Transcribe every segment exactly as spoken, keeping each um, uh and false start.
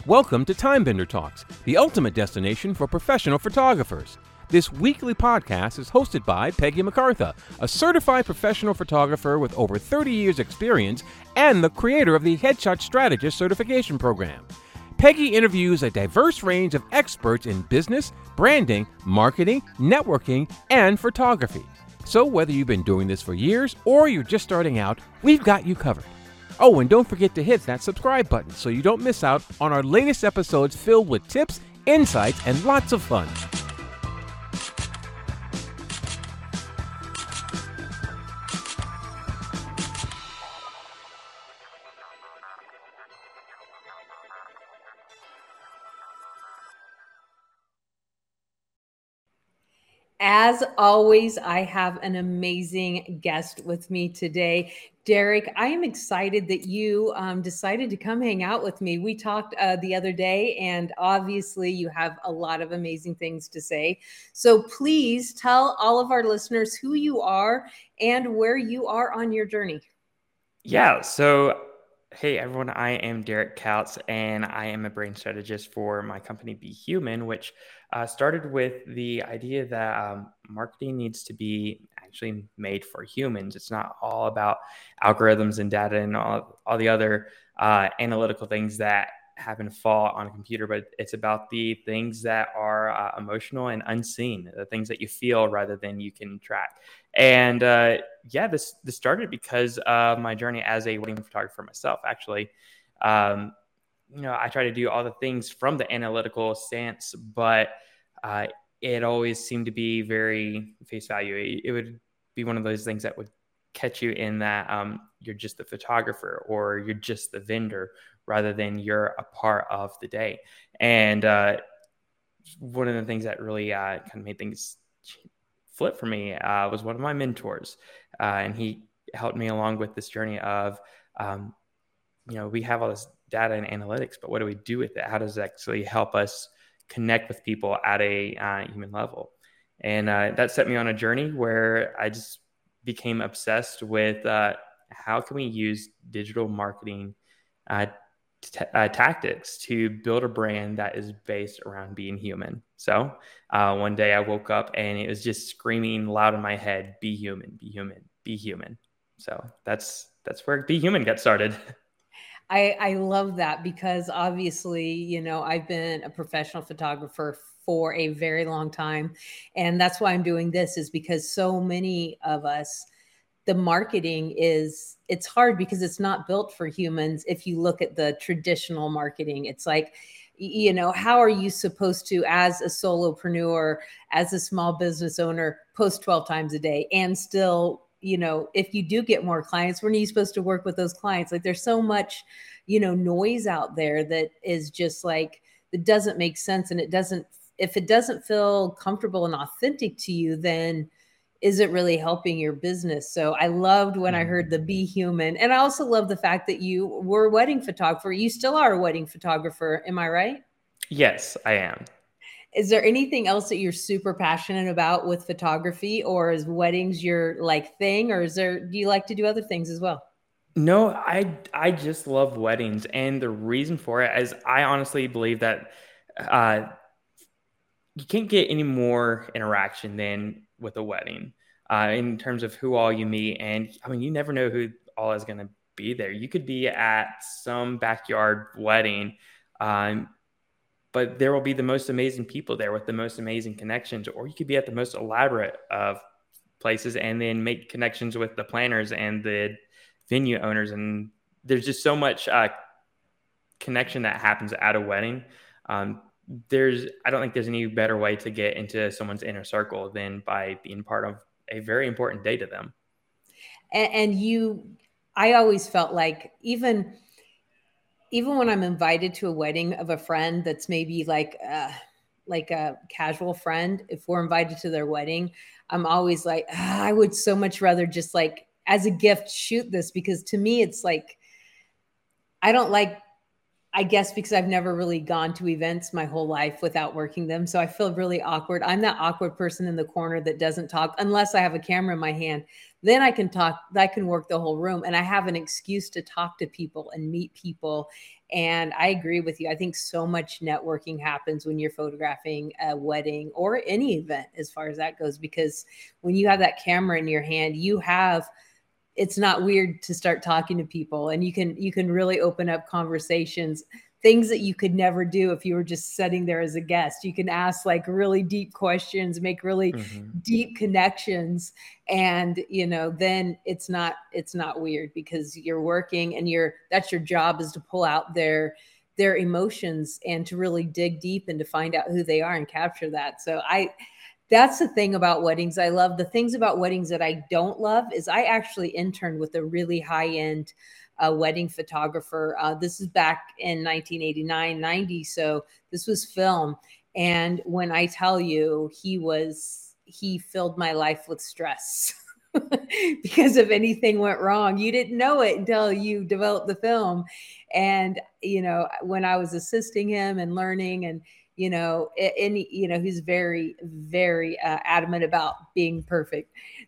Welcome to Timebender Talks, the ultimate destination for professional photographers. This weekly podcast is hosted by Peggy MacArthur, a certified professional photographer with over thirty years experience and the creator of the Headshot Strategist certification program. Peggy interviews a diverse range of experts in business, branding, marketing, networking, and photography. So whether you've been doing this for years or you're just starting out, we've got you covered. Oh, and don't forget to hit that subscribe button so you don't miss out on our latest episodes filled with tips, insights, and lots of fun. As always, I have an amazing guest with me today. Derek, I am excited that you um, decided to come hang out with me. We talked uh, the other day, and obviously you have a lot of amazing things to say. So please tell all of our listeners who you are and where you are on your journey. Yeah, so hey everyone, I am Derek Kautz, and I am a brand strategist for my company Be Human, which uh, started with the idea that um, marketing needs to be actually made for humans. It's not all about algorithms and data and all, all the other uh, analytical things that happen to fall on a computer, but it's about the things that are uh, emotional and unseen, the things that you feel rather than you can track. And uh, yeah, this this started because of my journey as a wedding photographer myself. Actually, um, you know, I try to do all the things from the analytical stance, but uh, it always seemed to be very face value. It, it would be one of those things that would catch you in that um, you're just the photographer or you're just the vendor rather than you're a part of the day. And uh, one of the things that really uh, kind of made things flip for me uh, was one of my mentors. Uh, and he helped me along with this journey of, um, you know, we have all this data and analytics, but what do we do with it? How does it actually help us connect with people at a uh, human level? And uh, that set me on a journey where I just became obsessed with uh, how can we use digital marketing uh, T- uh, tactics to build a brand that is based around being human. So uh, one day I woke up and it was just screaming loud in my head, be human, be human, be human. So that's that's where Be Human got started. I, I love that because obviously, you know, I've been a professional photographer for a very long time. And that's why I'm doing this, is because so many of us, the marketing is, it's hard because it's not built for humans. If you look at the traditional marketing, it's like, you know, how are you supposed to, as a solopreneur, as a small business owner, post twelve times a day and still, you know, if you do get more clients, when are you supposed to work with those clients? Like there's so much, you know, noise out there that is just like, that doesn't make sense. And it doesn't, if it doesn't feel comfortable and authentic to you, then is it really helping your business? So I loved when I heard the Be Human. And I also love the fact that you were a wedding photographer. You still are a wedding photographer. Am I right? Yes, I am. Is there anything else that you're super passionate about with photography, or is weddings your like thing, or is there, do you like to do other things as well? No, I I just love weddings. And the reason for it is I honestly believe that uh, you can't get any more interaction than with a wedding uh, in terms of who all you meet. And I mean, you never know who all is going to be there. You could be at some backyard wedding, um, but there will be the most amazing people there with the most amazing connections, or you could be at the most elaborate of places and then make connections with the planners and the venue owners. And there's just so much uh, connection that happens at a wedding. Um, there's, I don't think there's any better way to get into someone's inner circle than by being part of a very important day to them. And, and you, I always felt like even, even when I'm invited to a wedding of a friend that's maybe like, uh, like a casual friend, if we're invited to their wedding, I'm always like, ah, I would so much rather just like as a gift shoot this, because to me, it's like, I don't like I guess because I've never really gone to events my whole life without working them. So I feel really awkward. I'm that awkward person in the corner that doesn't talk unless I have a camera in my hand. Then I can talk, I can work the whole room, and I have an excuse to talk to people and meet people. And I agree with you. I think so much networking happens when you're photographing a wedding or any event as far as that goes, because when you have that camera in your hand, you have it's not weird to start talking to people, and you can you can really open up conversations, things that you could never do if you were just sitting there as a guest. You can ask like really deep questions, make really mm-hmm. deep connections, and you know then it's not it's not weird because you're working and you're that's your job, is to pull out their their emotions and to really dig deep and to find out who they are and capture that. So I That's the thing about weddings. I love the things about weddings that I don't love is I actually interned with a really high-end uh, wedding photographer. Uh, this is back in nineteen eighty-nine, ninety. So this was film. And when I tell you, he was, he filled my life with stress because if anything went wrong, you didn't know it until you developed the film. And, you know, when I was assisting him and learning and, you know, and, you know, he's very, very uh, adamant about being perfect.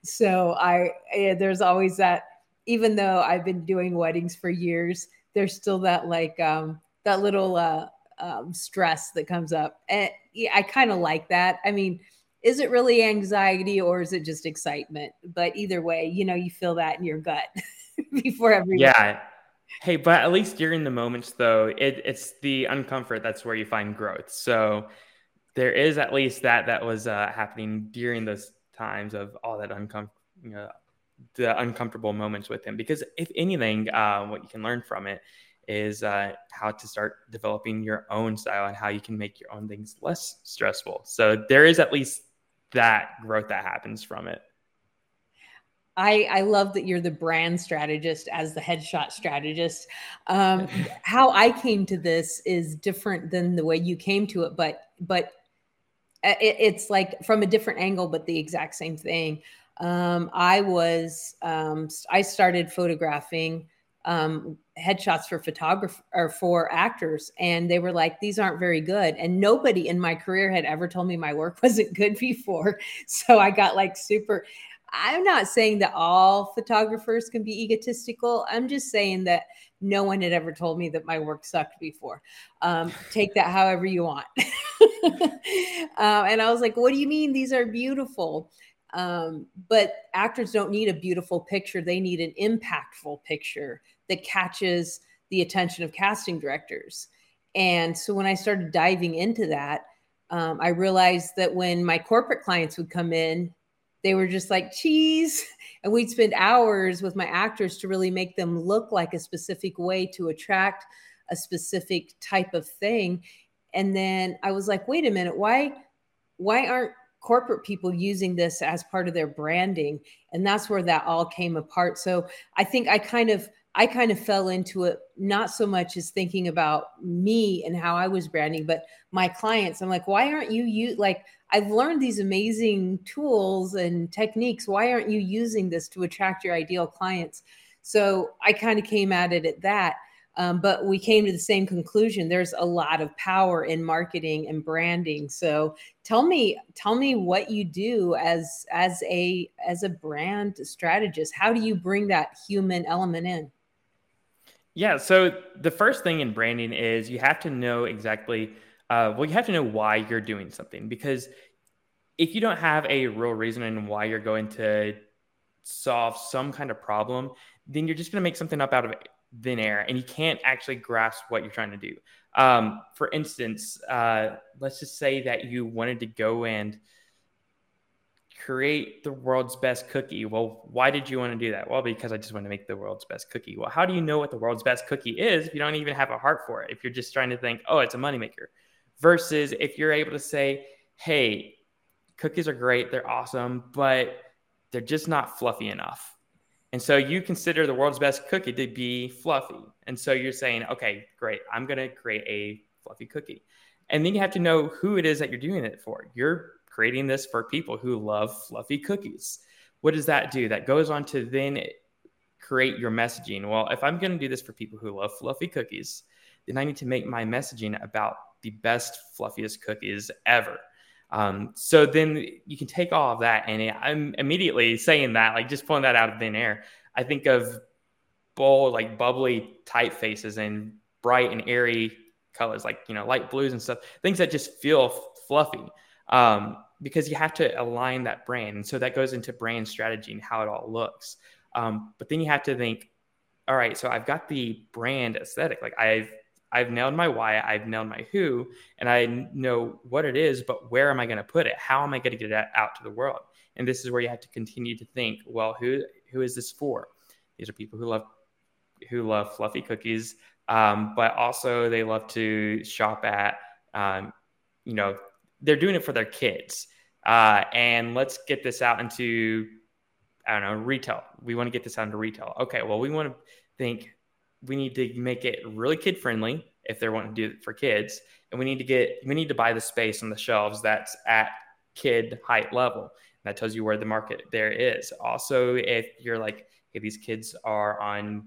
So I, there's always that, even though I've been doing weddings for years, there's still that like, um, that little uh, um, stress that comes up. And yeah, I kind of like that. I mean, is it really anxiety or is it just excitement? But either way, you know, you feel that in your gut before every Yeah. Hey, but at least during the moments, though, it, it's the uncomfort that's where you find growth. So there is at least that that was uh, happening during those times of all that uncom- you know, the uncomfortable moments with him. Because if anything, uh, what you can learn from it is uh, how to start developing your own style and how you can make your own things less stressful. So there is at least that growth that happens from it. I, I love that you're the brand strategist as the headshot strategist. Um, how I came to this is different than the way you came to it, but but it, it's like from a different angle, but the exact same thing. Um, I was um, I started photographing um, headshots for photographer or for actors, and they were like, "These aren't very good." And nobody in my career had ever told me my work wasn't good before, so I got like super. I'm not saying that all photographers can be egotistical. I'm just saying that no one had ever told me that my work sucked before. Um, take that however you want. uh, and I was like, what do you mean? These are beautiful. Um, but actors don't need a beautiful picture. They need an impactful picture that catches the attention of casting directors. And so when I started diving into that, um, I realized that when my corporate clients would come in, they were just like cheese. And we'd spend hours with my actors to really make them look like a specific way to attract a specific type of thing. And then I was like, wait a minute, why, why aren't corporate people using this as part of their branding? And that's where that all came apart. So I think I kind of, I kind of fell into it, not so much as thinking about me and how I was branding, but my clients. I'm like, why aren't you, you like, I've learned these amazing tools and techniques. Why aren't you using this to attract your ideal clients? So I kind of came at it at that. Um, but we came to the same conclusion. There's a lot of power in marketing and branding. So tell me, tell me what you do as, as a, as a brand strategist. How do you bring that human element in? Yeah. So the first thing in branding is you have to know exactly, uh, well, you have to know why you're doing something, because if you don't have a real reason and why you're going to solve some kind of problem, then you're just going to make something up out of thin air and you can't actually grasp what you're trying to do. Um, for instance, uh, let's just say that you wanted to go and create the world's best cookie. Well, why did you want to do that? Well, because I just want to make the world's best cookie. Well, how do you know what the world's best cookie is if you don't even have a heart for it? If you're just trying to think, oh, it's a moneymaker, versus if you're able to say, hey, cookies are great, they're awesome, but they're just not fluffy enough. And so you consider the world's best cookie to be fluffy. And so you're saying, okay, great, I'm going to create a fluffy cookie. And then you have to know who it is that you're doing it for. You're creating this for people who love fluffy cookies. What does that do? That goes on to then create your messaging. Well, if I'm going to do this for people who love fluffy cookies, then I need to make my messaging about the best, fluffiest cookies ever. Um, so then you can take all of that, and it, I'm immediately saying that, like just pulling that out of thin air. I think of bold, like bubbly typefaces and bright and airy colors, like, you know, light blues and stuff, things that just feel f- fluffy, um, because you have to align that brand. And so that goes into brand strategy and how it all looks. Um, but then you have to think, all right, so I've got the brand aesthetic. Like I've, I've nailed my why, I've nailed my who, and I know what it is, but where am I going to put it? How am I going to get it out to the world? And this is where you have to continue to think, well, who, who is this for? These are people who love, who love fluffy cookies, um, but also they love to shop at, um, you know, they're doing it for their kids. Uh, and let's get this out into, I don't know, retail. We want to get this out into retail. Okay, well, we want to think, we need to make it really kid friendly if they're wanting to do it for kids. And we need to get, we need to buy the space on the shelves that's at kid height level. That tells you where the market there is. Also, if you're like, hey, these kids are on,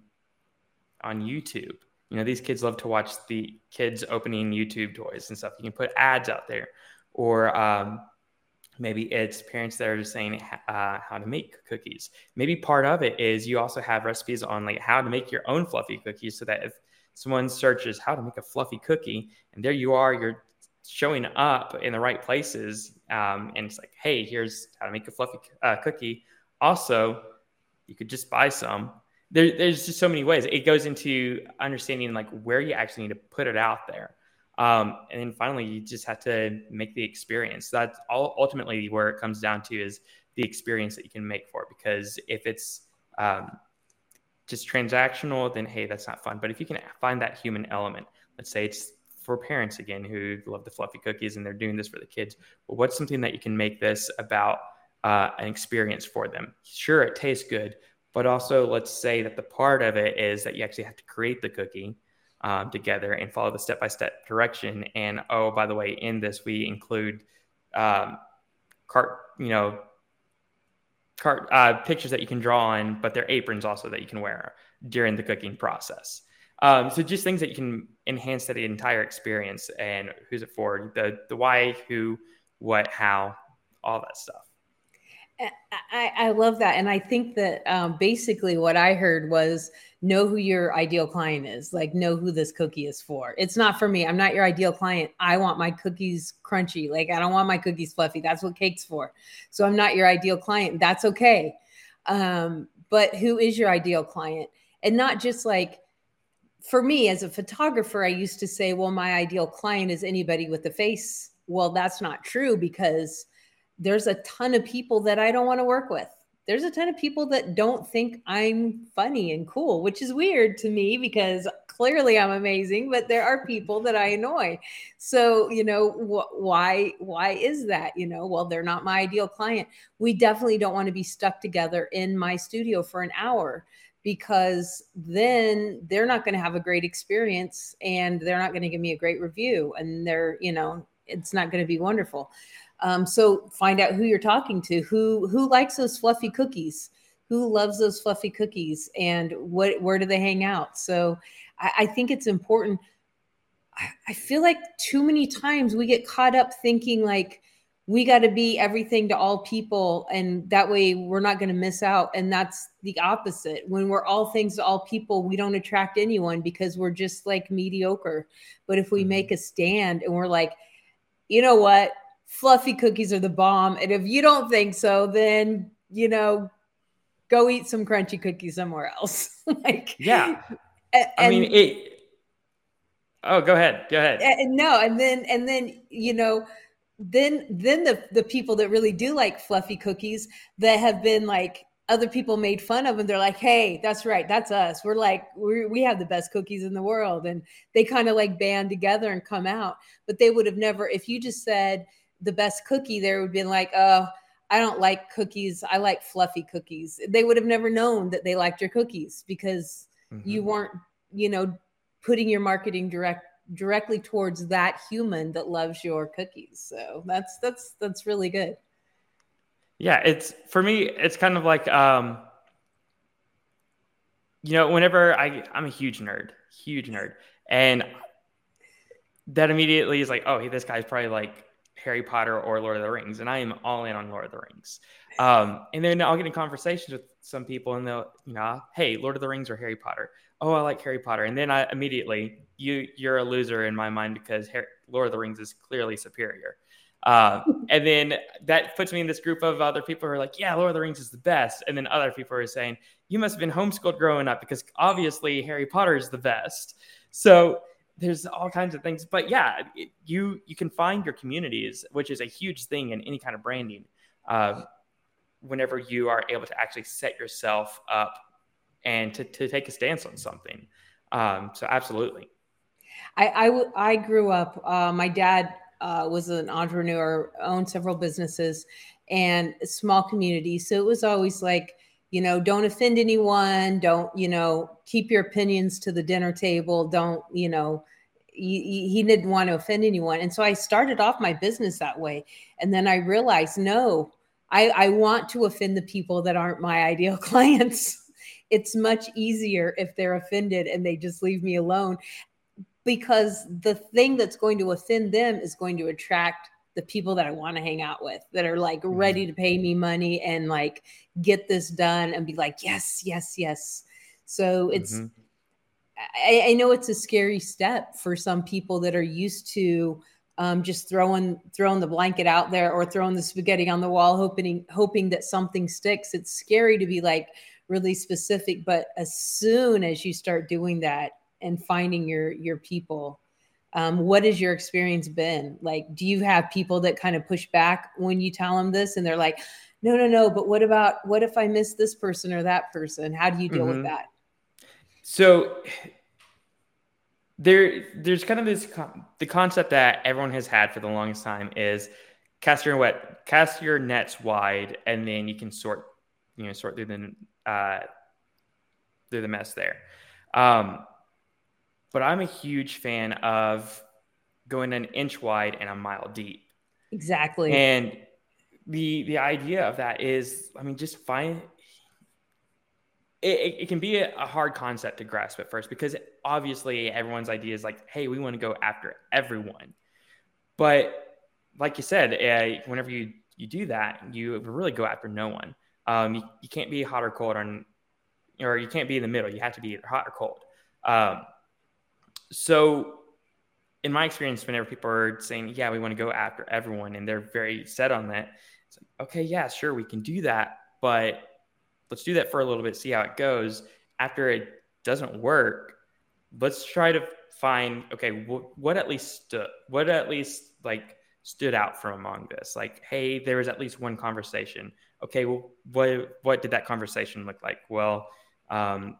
on YouTube, you know, these kids love to watch the kids opening YouTube toys and stuff. You can put ads out there, or, um, maybe it's parents that are just saying uh, how to make cookies. Maybe part of it is you also have recipes on like how to make your own fluffy cookies, so that if someone searches how to make a fluffy cookie, and there you are, you're showing up in the right places. Um, and it's like, hey, here's how to make a fluffy uh, cookie. Also, you could just buy some. There, there's just so many ways. It goes into understanding like where you actually need to put it out there. Um, and then finally, you just have to make the experience. That's all ultimately where it comes down to, is the experience that you can make for it. Because if it's um, just transactional, then hey, that's not fun. But if you can find that human element, let's say it's for parents again who love the fluffy cookies and they're doing this for the kids. Well, what's something that you can make this about uh, an experience for them? Sure, it tastes good, but also let's say that the part of it is that you actually have to create the cookie Um, together and follow the step-by-step direction. And, oh, by the way, in this, we include um, cart, you know, cart uh, pictures that you can draw on, but they're aprons also that you can wear during the cooking process. Um, so just things that you can enhance the entire experience. And who's it for? The, the why, who, what, how, all that stuff. I, I love that. And I think that um, basically what I heard was know who your ideal client is, like know who this cookie is for. It's not for me. I'm not your ideal client. I want my cookies crunchy. Like I don't want my cookies fluffy. That's what cake's for. So I'm not your ideal client. That's okay. Um, but who is your ideal client? And not just like, for me as a photographer, I used to say, well, my ideal client is anybody with a face. Well, that's not true, because there's a ton of people that I don't want to work with. There's a ton of people that don't think I'm funny and cool, which is weird to me because clearly I'm amazing, but there are people that I annoy. So, you know, wh- why, why is that? You know, well, they're not my ideal client. We definitely don't want to be stuck together in my studio for an hour, because then they're not going to have a great experience and they're not going to give me a great review, and they're, you know, it's not going to be wonderful. Um, so find out who you're talking to, who, who likes those fluffy cookies, who loves those fluffy cookies, and what, where do they hang out? So I, I think it's important. I, I feel like too many times we get caught up thinking like we got to be everything to all people, and that way we're not going to miss out. And that's the opposite. When we're all things to all people, we don't attract anyone because we're just like mediocre. But if we mm-hmm. make a stand and we're like, you know what? Fluffy cookies are the bomb. And if you don't think so, then, you know, go eat some crunchy cookies somewhere else. like, yeah. And, I mean, it, oh, go ahead. Go ahead. And, no. And then, and then, you know, then, then the, the people that really do like fluffy cookies that have been like, other people made fun of, and they're like, hey, that's right. That's us. We're like, we we have the best cookies in the world. And they kind of like band together and come out, but they would have never, if you just said the best cookie, there would have been like, oh, I don't like cookies. I like fluffy cookies. They would have never known that they liked your cookies, because mm-hmm. you weren't, you know, putting your marketing direct directly towards that human that loves your cookies. So that's, that's, that's really good. Yeah, it's for me, it's kind of like, um, you know, whenever I, I'm a huge nerd, huge nerd. And that immediately is like, oh, hey, this guy's probably like Harry Potter or Lord of the Rings, and I am all in on Lord of the Rings. Um, and then I'll get in conversations with some people, and they'll, you know, hey, Lord of the Rings or Harry Potter? Oh, I like Harry Potter. And then I immediately, you you're a loser in my mind because Harry, Lord of the Rings is clearly superior. Uh, and then that puts me in this group of other people who are like, yeah, Lord of the Rings is the best. And then other people are saying, you must have been homeschooled growing up because obviously Harry Potter is the best. So there's all kinds of things. But yeah, it, you you can find your communities, which is a huge thing in any kind of branding. Uh, whenever you are able to actually set yourself up and to, to take a stance on something. Um, so absolutely. I, I, w- I grew up, uh, my dad uh, was an entrepreneur, owned several businesses and small communities. So it was always like, you know, don't offend anyone. Don't, you know, keep your opinions to the dinner table. Don't, you know, he, he didn't want to offend anyone. And so I started off my business that way. And then I realized, no, I, I want to offend the people that aren't my ideal clients. It's much easier if they're offended and they just leave me alone, because the thing that's going to offend them is going to attract the people that I want to hang out with, that are like ready to pay me money and like get this done and be like, yes, yes, yes. So it's, mm-hmm. I, I know it's a scary step for some people that are used to um, just throwing, throwing the blanket out there or throwing the spaghetti on the wall, hoping, hoping that something sticks. It's scary to be like really specific, but as soon as you start doing that and finding your, your people, um, what has your experience been? Like, do you have people that kind of push back when you tell them this and they're like, no, no, no, but what about, what if I miss this person or that person? How do you deal mm-hmm. with that? So there, there's kind of this, the concept that everyone has had for the longest time is cast your wet, cast your nets wide, and then you can sort, you know, sort through the, uh, through the mess there. Um, but I'm a huge fan of going an inch wide and a mile deep. Exactly. And the, the idea of that is, I mean, just find, It, it can be a, a hard concept to grasp at first, because obviously everyone's idea is like, hey, we want to go after everyone. But like you said, uh, whenever you, you do that, you really go after no one. Um, you, you can't be hot or cold on, or you can't be in the middle. You have to be either hot or cold. Um, so in my experience, whenever people are saying, yeah, we want to go after everyone, and they're very set on that, it's like, okay, yeah, sure, we can do that. But let's do that for a little bit, see how it goes. After it doesn't work, let's try to find, okay, wh- what at least stood, what at least like stood out from among this? Like, hey, there was at least one conversation. Okay, well, what what did that conversation look like? Well, um,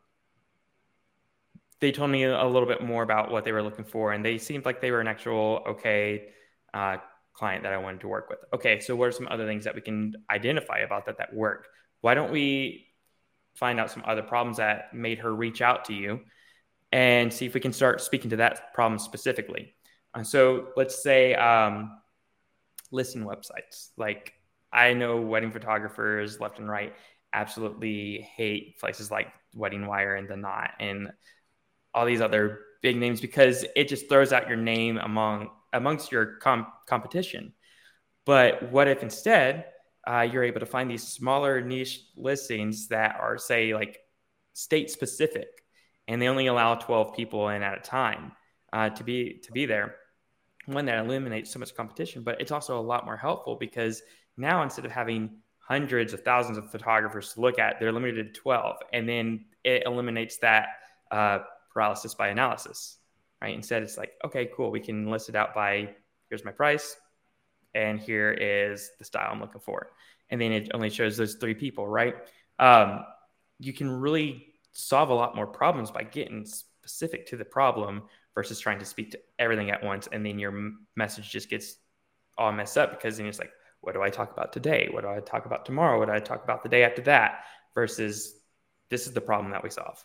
they told me a little bit more about what they were looking for, and they seemed like they were an actual okay uh, client that I wanted to work with. Okay, so what are some other things that we can identify about that that worked? Why don't we find out some other problems that made her reach out to you and see if we can start speaking to that problem specifically? Uh, so let's say um, listing websites. Like, I know wedding photographers left and right absolutely hate places like Wedding Wire and The Knot and all these other big names, because it just throws out your name among amongst your com- competition. But what if instead Uh, you're able to find these smaller niche listings that are, say, like state specific, and they only allow twelve people in at a time uh, to be to be there. One, that eliminates so much competition, but it's also a lot more helpful, because now instead of having hundreds of thousands of photographers to look at, they're limited to twelve, and then it eliminates that uh, paralysis by analysis, right? Instead, it's like, okay, cool, we can list it out by, here's my price, and here is the style I'm looking for. And then it only shows those three people, right? Um, you can really solve a lot more problems by getting specific to the problem versus trying to speak to everything at once. And then your message just gets all messed up, because then it's like, what do I talk about today? What do I talk about tomorrow? What do I talk about the day after that? Versus, this is the problem that we solve.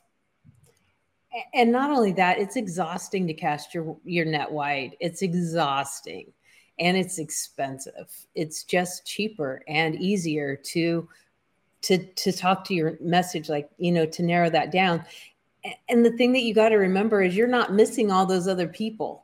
And not only that, it's exhausting to cast your, your net wide. It's exhausting. And it's expensive. It's just cheaper and easier to, to, to talk to your message, like, you know, to narrow that down. And the thing that you got to remember is you're not missing all those other people.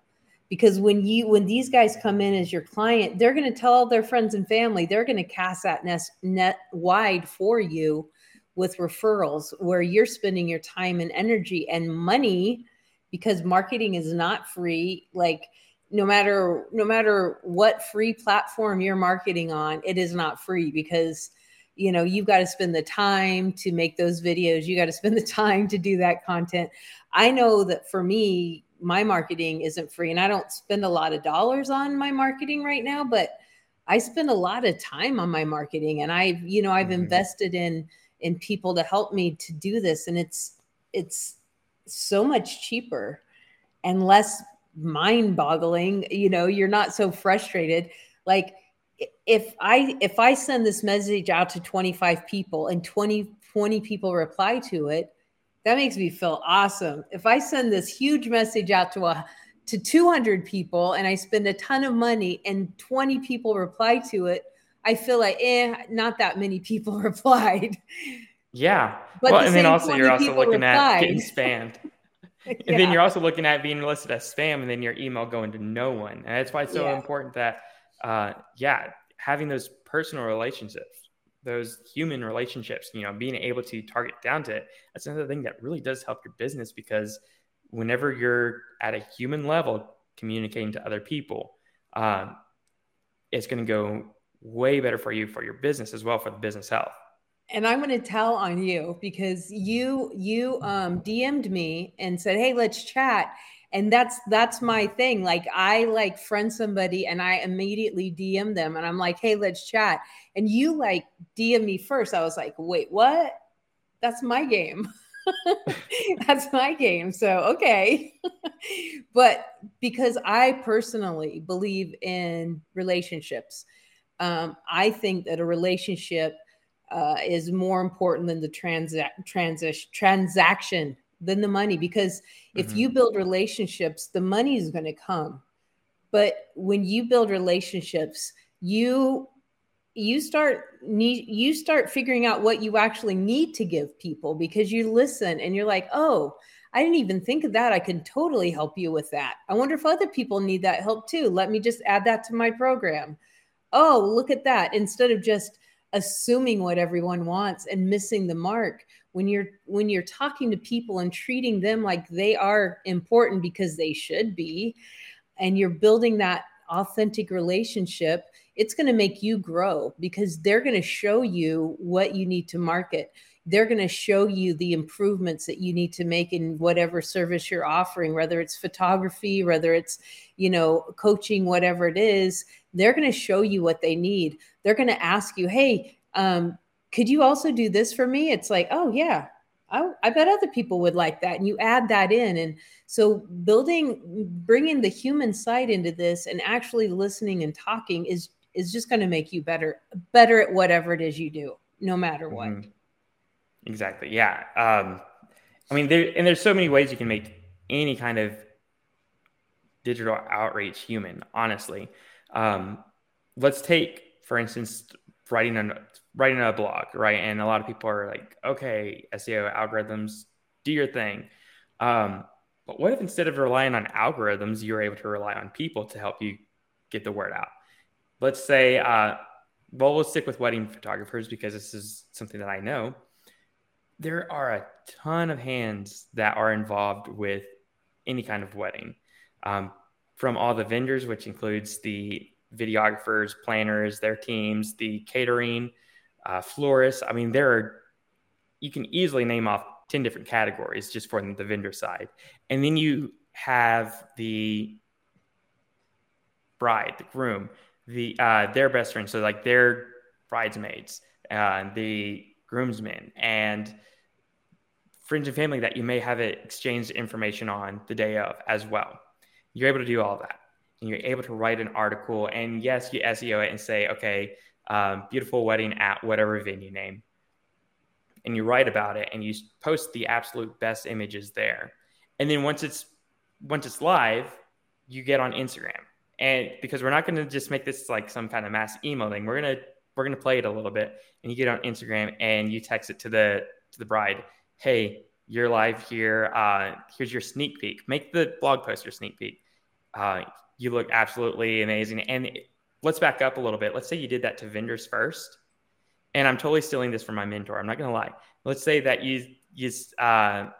Because when you when these guys come in as your client, they're going to tell all their friends and family. They're going to cast that net, net wide for you with referrals, where you're spending your time and energy and money, because marketing is not free. Like no matter no matter what free platform you're marketing on, it is not free, because you know you've got to spend the time to make those videos. You got to spend the time to do that content. I know that for me, my marketing isn't free, and I don't spend a lot of dollars on my marketing right now, but I spend a lot of time on my marketing, and I've, you know, I've mm-hmm. invested in, in people to help me to do this. And it's, it's so much cheaper and less mind boggling. You know, you're not so frustrated. Like if I, if I send this message out to twenty-five people and twenty, twenty people reply to it, that makes me feel awesome. If I send this huge message out to a to two hundred people and I spend a ton of money and twenty people reply to it, I feel like, eh, not that many people replied. Yeah. But well, the and then also twenty you're also looking replied. at getting spammed. And yeah. then you're also looking at being listed as spam, and then your email going to no one. And that's why it's so yeah. important that, uh, yeah, having those personal relationships, those human relationships, you know, being able to target down to it. That's another thing that really does help your business, because whenever you're at a human level communicating to other people, um, it's going to go way better for you, for your business as well, for the business health. And I'm going to tell on you, because you, you um, D M'd me and said, hey, let's chat. And that's, that's my thing. Like I like friend somebody and I immediately D M them and I'm like, hey, let's chat. And you like D M me first. I was like, wait, what? That's my game. That's my game. So, okay. But because I personally believe in relationships, um, I think that a relationship uh, is more important than the transa- transi- transaction, than the money. Because if mm-hmm. you build relationships, the money is going to come. But when you build relationships, you you start need you start figuring out what you actually need to give people, because you listen and you're like, oh, I didn't even think of that. I can totally help you with that. I wonder if other people need that help too. Let me just add that to my program. Oh, look at that. Instead of just assuming what everyone wants and missing the mark. When you're when you're talking to people and treating them like they are important, because they should be, and you're building that authentic relationship, it's going to make you grow, because they're going to show you what you need to market. They're going to show you the improvements that you need to make in whatever service you're offering, whether it's photography, whether it's, you know, coaching, whatever it is. They're going to show you what they need. They're going to ask you, hey, um, could you also do this for me? It's like, oh yeah, I, I bet other people would like that. And you add that in. And so building, bringing the human side into this and actually listening and talking is, is just going to make you better, better at whatever it is you do, no matter what. Mm-hmm. Exactly. Yeah. Um, I mean, there, and there's so many ways you can make any kind of digital outreach human, honestly. Um, let's take, for instance, writing a, writing a blog, right? And a lot of people are like, okay, S E O algorithms, do your thing. Um, but what if instead of relying on algorithms, you're able to rely on people to help you get the word out? Let's say, uh, well, we'll stick with wedding photographers because this is something that I know. There are a ton of hands that are involved with any kind of wedding, um, from all the vendors, which includes the videographers, planners, their teams, the catering, uh, florists. I mean, there are, you can easily name off ten different categories just for the vendor side. And then you have the bride, the groom, the uh, their best friends, so like their bridesmaids, uh, the groomsmen, and friends and family that you may have exchanged information on the day of as well. You're able to do all that. And you're able to write an article, and yes, you S E O it and say, okay, um, beautiful wedding at whatever venue name. And you write about it and you post the absolute best images there. And then once it's, once it's live, you get on Instagram. And because we're not going to just make this like some kind of mass email thing, we're going to, we're going to play it a little bit, and you get on Instagram and you text it to the, to the bride. Hey, you're live here. Uh, here's your sneak peek. Make the blog post your sneak peek. Uh, you look absolutely amazing. And let's back up a little bit. Let's say you did that to vendors first. And I'm totally stealing this from my mentor. I'm not going to lie. Let's say that you, you uh,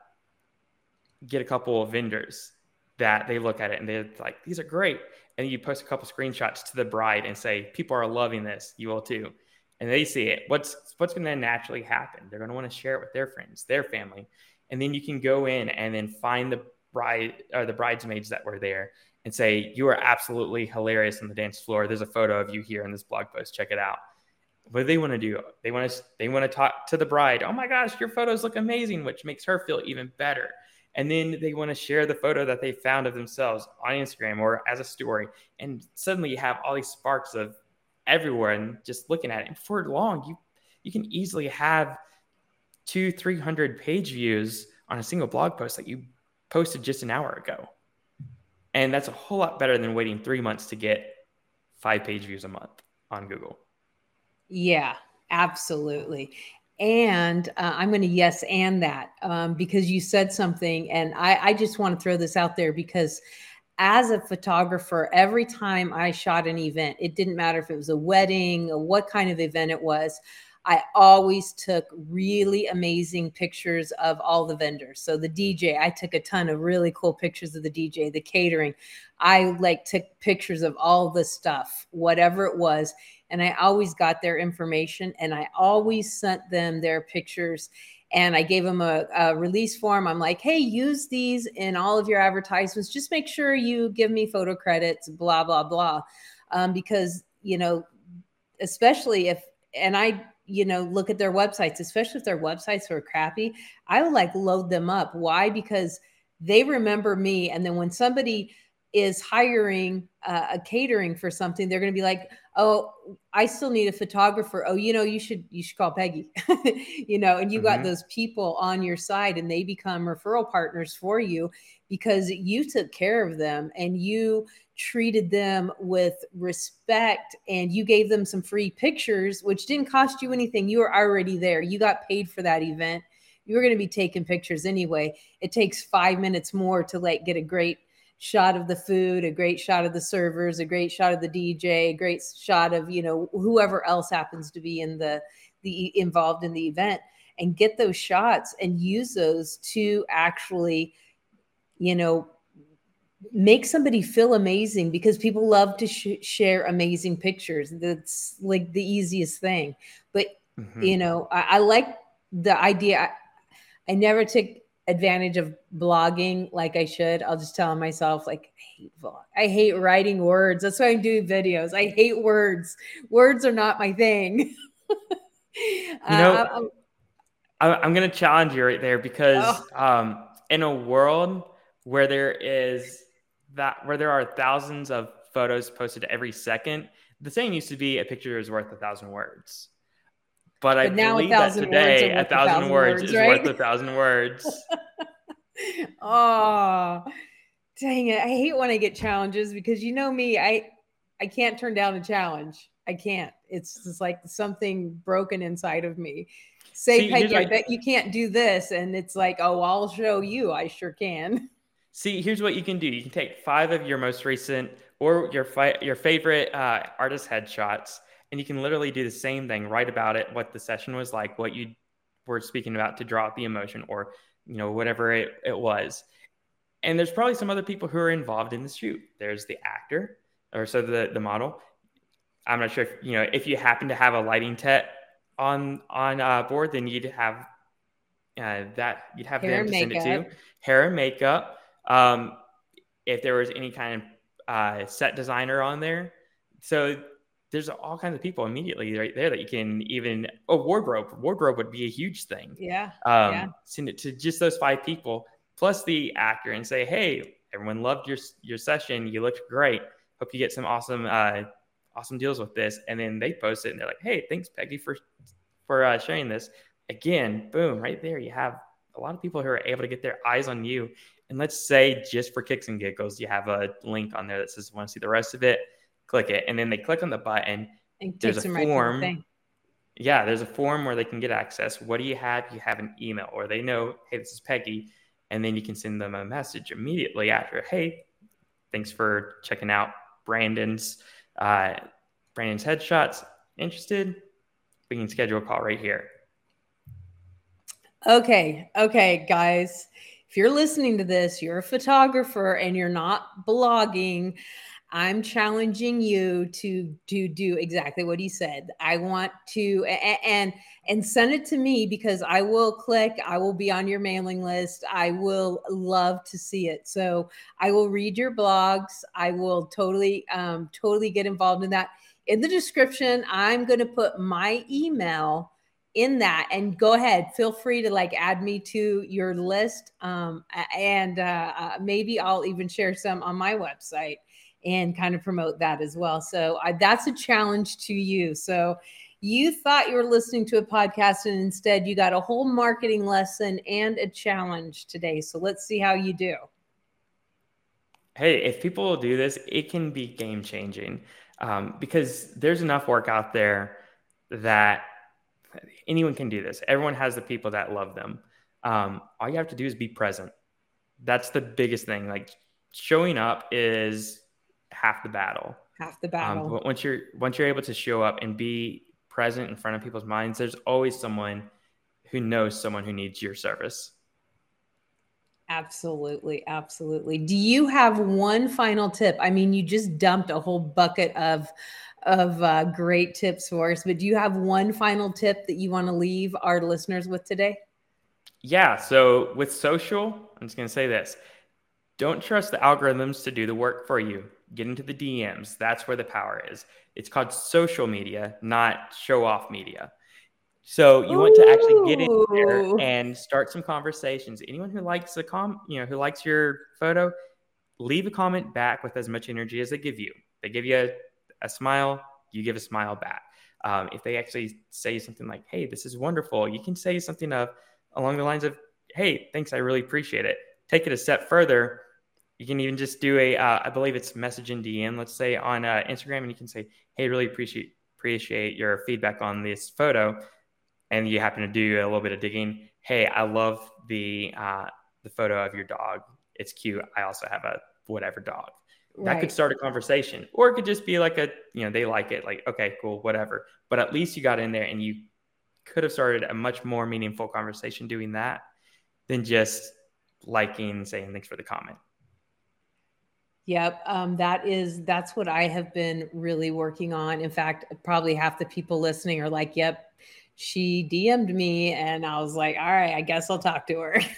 get a couple of vendors that they look at it and they're like, these are great. And you post a couple screenshots to the bride and say, people are loving this. You will too. And they see it. What's, what's going to naturally happen? They're going to want to share it with their friends, their family. And then you can go in and then find the bride or the bridesmaids that were there and say, you are absolutely hilarious on the dance floor. There's a photo of you here in this blog post. Check it out. What do they want to do? They want to, they want to talk to the bride. Oh my gosh, your photos look amazing, which makes her feel even better. And then they want to share the photo that they found of themselves on Instagram or as a story. And suddenly you have all these sparks of everywhere and just looking at it. And before long, you, you can easily have two, three hundred page views on a single blog post that you posted just an hour ago. And that's a whole lot better than waiting three months to get five page views a month on Google. Yeah, absolutely. And uh, I'm going to yes and that um, because you said something, and I, I just want to throw this out there because as a photographer, every time I shot an event, it didn't matter if it was a wedding or what kind of event it was, I always took really amazing pictures of all the vendors. So the D J, I took a ton of really cool pictures of the D J, the catering. I like took pictures of all the stuff, whatever it was. And I always got their information and I always sent them their pictures and I gave them a, a release form. I'm like, hey, use these in all of your advertisements. Just make sure you give me photo credits, blah, blah, blah. Um, because, you know, especially if, and I, you know, look at their websites, especially if their websites are crappy, I would like load them up. Why? Because they remember me. And then when somebody is hiring uh, a catering for something, they're going to be like, oh, I still need a photographer. Oh, you know, you should, you should call Peggy, you know, and you mm-hmm. got those people on your side and they become referral partners for you because you took care of them and you treated them with respect and you gave them some free pictures, which didn't cost you anything. You were already there. You got paid for that event. You were going to be taking pictures anyway. It takes five minutes more to like get a great shot of the food, a great shot of the servers, a great shot of the D J, a great shot of, you know, whoever else happens to be in the, the involved in the event, and get those shots and use those to actually, you know, make somebody feel amazing because people love to sh- share amazing pictures. That's like the easiest thing. But, mm-hmm. you know, I, I like the idea. I, I never took advantage of blogging like I should. I'll just tell myself like, I hate vlog. I hate writing words. That's why I'm doing videos. I hate words. Words are not my thing. you know, uh, I'm, I'm going to challenge you right there because oh. um, in a world where there is that, where there are thousands of photos posted every second, the saying used to be a picture is worth a thousand words. But, but I believe that today a thousand, a thousand words, words is right? worth a thousand words. Oh, dang it. I hate when I get challenges because you know me, I, I can't turn down a challenge. I can't. It's just like something broken inside of me. Say, See, Peggy, I bet you can't do this. And it's like, oh, I'll show you. I sure can. See, here's what you can do. You can take five of your most recent or your fi- your favorite uh, artist headshots, and you can literally do the same thing, write about it, what the session was like, what you were speaking about to draw out the emotion or, you know, whatever it, it was. And there's probably some other people who are involved in the shoot. There's the actor or so the, the model. I'm not sure if, you know, if you happen to have a lighting tech on, on uh, board, then you'd have uh, that, you'd have Hair them to makeup. send it to. Hair and makeup. Um, if there was any kind of uh, set designer on there. So there's all kinds of people immediately right there that you can even, oh, wardrobe. Wardrobe would be a huge thing. Yeah. Um, yeah. Send it to just those five people plus the actor and say, hey, everyone loved your your session. You looked great. Hope you get some awesome uh, awesome deals with this. And then they post it and they're like, hey, thanks, Peggy, for, for uh, sharing this. Again, boom, right there. You have a lot of people who are able to get their eyes on you. And let's say just for kicks and giggles, you have a link on there that says, want to see the rest of it? Click it. And then they click on the button. There's a form. Right yeah, there's a form where they can get access. What do you have? You have an email or they know, hey, this is Peggy. And then you can send them a message immediately after, hey, thanks for checking out Brandon's uh, Brandon's headshots. Interested? We can schedule a call right here. Okay. Okay, guys, if you're listening to this, you're a photographer and you're not blogging, I'm challenging you to, to do exactly what he said. I want to, and, and send it to me, because I will click, I will be on your mailing list. I will love to see it. So I will read your blogs. I will totally, um, totally get involved in that. In the description, I'm going to put my email in that, and go ahead, feel free to like add me to your list. Um, and uh, uh, maybe I'll even share some on my website and kind of promote that as well. So I, that's a challenge to you. So you thought you were listening to a podcast, and instead you got a whole marketing lesson and a challenge today. So let's see how you do. Hey, if people do this, it can be game changing, um, because there's enough work out there that anyone can do this. Everyone has the people that love them. Um, all you have to do is be present. That's the biggest thing. Like, showing up is half the battle. Half the battle. Um, but once you're once you're able to show up and be present in front of people's minds, there's always someone who knows someone who needs your service. Absolutely. Absolutely. Do you have one final tip? I mean, you just dumped a whole bucket of, of uh, great tips for us, but do you have one final tip that you want to leave our listeners with today? Yeah. So with social, I'm just going to say this. Don't trust the algorithms to do the work for you. Get into the D Ms. That's where the power is. It's called social media, not show off media. So you want to actually get in there and start some conversations. Anyone who likes the com, you know, who likes your photo, leave a comment back with as much energy as they give you. They give you a, a smile, you give a smile back. Um, if they actually say something like, "Hey, this is wonderful," you can say something of along the lines of, "Hey, thanks, I really appreciate it." Take it a step further. You can even just do a, uh, I believe it's message in D M, let's say on uh, Instagram, and you can say, "Hey, really appreciate appreciate your feedback on this photo." And you happen to do a little bit of digging. "Hey, I love the uh, the photo of your dog. It's cute. I also have a whatever dog." Right. That could start a conversation, or it could just be like a, you know, they like it, like, okay, cool, whatever. But at least you got in there, and you could have started a much more meaningful conversation doing that than just liking, saying thanks for the comment. Yep. Um, that is, that's what I have been really working on. In fact, probably half the people listening are like, "Yep, she D M'd me," and I was like, all right, I guess I'll talk to her.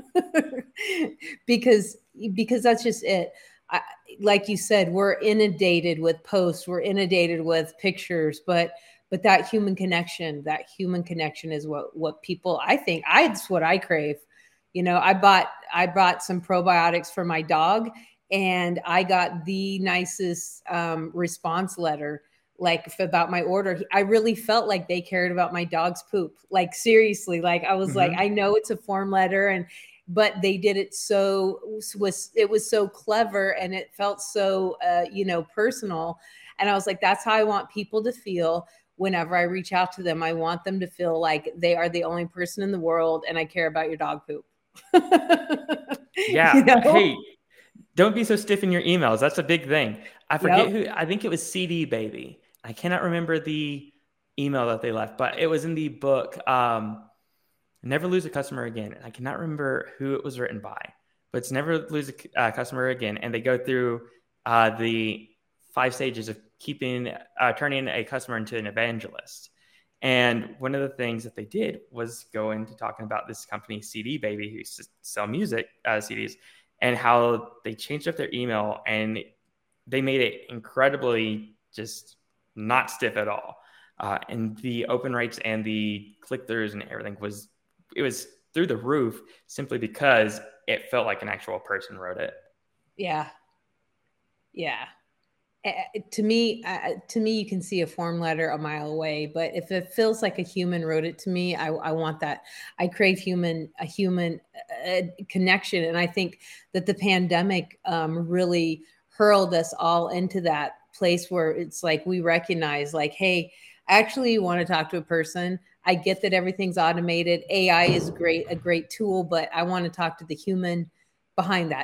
because, because that's just it. I, like you said, we're inundated with posts, we're inundated with pictures, but, but that human connection, that human connection is what, what people, I think I, it's what I crave. You know, I bought, I bought some probiotics for my dog, and I got the nicest um, response letter, like about my order. I really felt like they cared about my dog's poop. Like, seriously, like I was mm-hmm. like, I know it's a form letter, and, but they did it so, was, it was so clever, and it felt so, uh, you know, personal. And I was like, that's how I want people to feel whenever I reach out to them. I want them to feel like they are the only person in the world, and I care about your dog poop. Yeah. You know? Hey, don't be so stiff in your emails. That's a big thing. I forget yep. who, I think it was C D Baby. I cannot remember the email that they left, but it was in the book, um, Never Lose a Customer Again. I cannot remember who it was written by, but it's Never Lose a uh, Customer Again. And they go through uh, the five stages of keeping, uh, turning a customer into an evangelist. And one of the things that they did was go into talking about this company, C D Baby, who used to sell music uh, C Ds, and how they changed up their email, and they made it incredibly just not stiff at all. Uh, and the open rates and the click-throughs and everything was, it was through the roof, simply because it felt like an actual person wrote it. Yeah. Yeah. Uh, to me, uh, to me, you can see a form letter a mile away, but if it feels like a human wrote it to me, I, I want that. I crave human, a human uh, connection. And I think that the pandemic um, really hurled us all into that place where it's like, we recognize like, hey, I actually want to talk to a person. I get that everything's automated. A I is great, a great tool, but I want to talk to the human behind that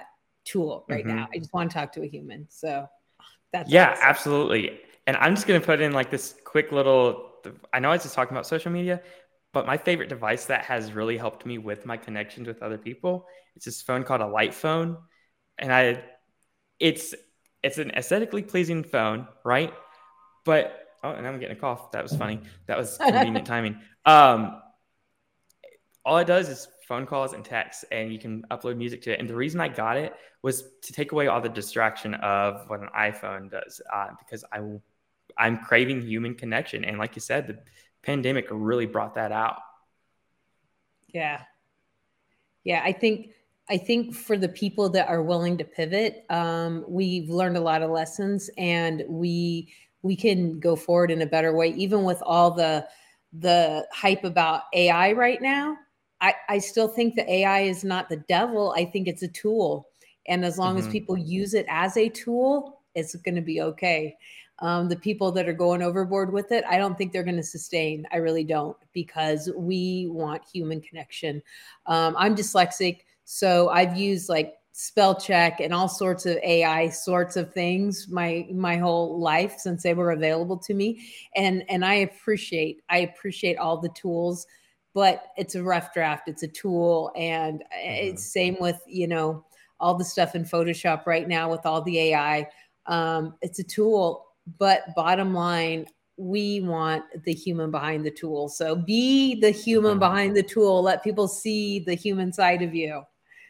tool right Mm-hmm. now. I just want to talk to a human. So that's yeah, awesome. absolutely. And I'm just going to put in like this quick little, I know I was just talking about social media, but my favorite device that has really helped me with my connections with other people, it's this phone called a Light Phone. And I, it's, it's an aesthetically pleasing phone, right? But, oh, and I'm getting a cough. That was funny. That was convenient timing. Um, all it does is phone calls and texts, and you can upload music to it. And the reason I got it was to take away all the distraction of what an iPhone does, uh, because I, I'm craving human connection. And like you said, the pandemic really brought that out. Yeah. Yeah. I think, I think for the people that are willing to pivot, um, we've learned a lot of lessons, and we, we can go forward in a better way, even with all the, the hype about A I right now. I, I still think the A I is not the devil. I think it's a tool. And as long mm-hmm. as people use it as a tool, it's going to be okay. Um, the people that are going overboard with it, I don't think they're going to sustain. I really don't, because we want human connection. Um, I'm dyslexic, so I've used like spell check and all sorts of A I sorts of things my my whole life since they were available to me. And and I appreciate I appreciate all the tools, but it's a rough draft. It's a tool. And mm-hmm. it's same with, you know, all the stuff in Photoshop right now with all the A I. Um, it's a tool, but bottom line, we want the human behind the tool. So be the human mm-hmm. behind the tool. Let people see the human side of you.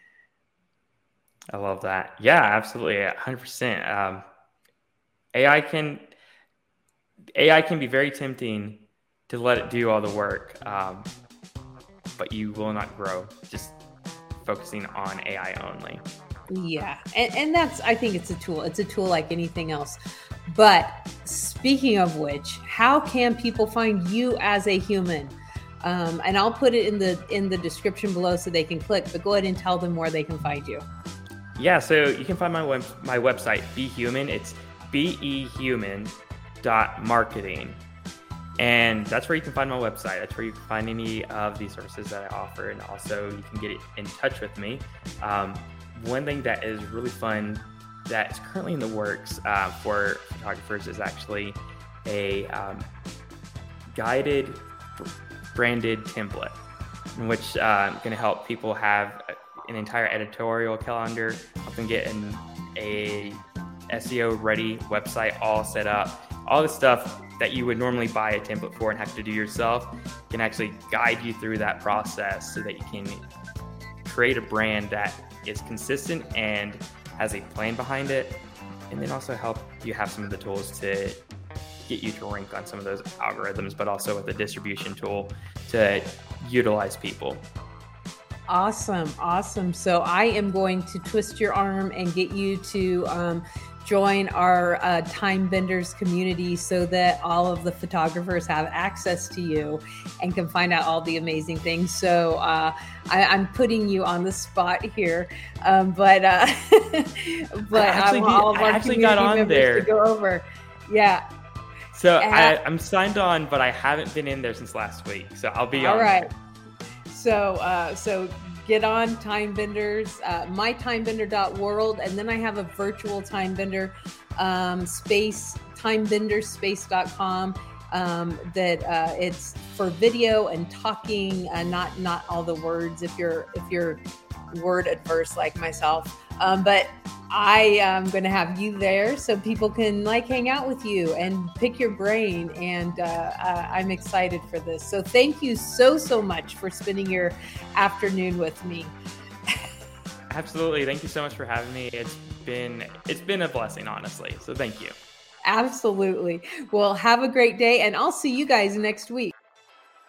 I love that. Yeah, absolutely. one hundred percent. Um, A I can, A I can be very tempting to let it do all the work, um, but you will not grow just focusing on A I only. Yeah. And, and that's, I think it's a tool. It's a tool like anything else. But speaking of which, how can people find you as a human? Um, and I'll put it in the, in the description below so they can click, but go ahead and tell them where they can find you. Yeah, so you can find my web, my website, BeHuman. It's B E human dot marketing. And that's where you can find my website. That's where you can find any of the services that I offer. And also you can get in touch with me. Um, one thing that is really fun that is currently in the works uh, for photographers is actually a um, guided branded template, in which uh, I'm going to help people have an entire editorial calendar, help them get an a S E O ready website all set up. All the stuff that you would normally buy a template for and have to do yourself can actually guide you through that process so that you can create a brand that is consistent and has a plan behind it, and then also help you have some of the tools to get you to rank on some of those algorithms, but also with a distribution tool to utilize people. Awesome. Awesome. So I am going to twist your arm and get you to um, join our uh, Time Benders community so that all of the photographers have access to you and can find out all the amazing things. So uh, I, I'm putting you on the spot here, um, but uh, but I actually, I, all of our I actually got on there to go over. Yeah. So I, I'm signed on, but I haven't been in there since last week. So I'll be all on right. there. So, uh, so get on Time Benders, uh, my time bender dot world, and then I have a virtual Time Bender um, space, time bender space dot com. Um, that uh, it's for video and talking, uh, not not all the words. If you're if you're word adverse like myself, um, but I am going to have you there so people can like hang out with you and pick your brain. And uh, uh, I'm excited for this. So thank you so, so much for spending your afternoon with me. Absolutely. Thank you so much for having me. It's been, it's been a blessing, honestly. So thank you. Absolutely. Well, have a great day, and I'll see you guys next week.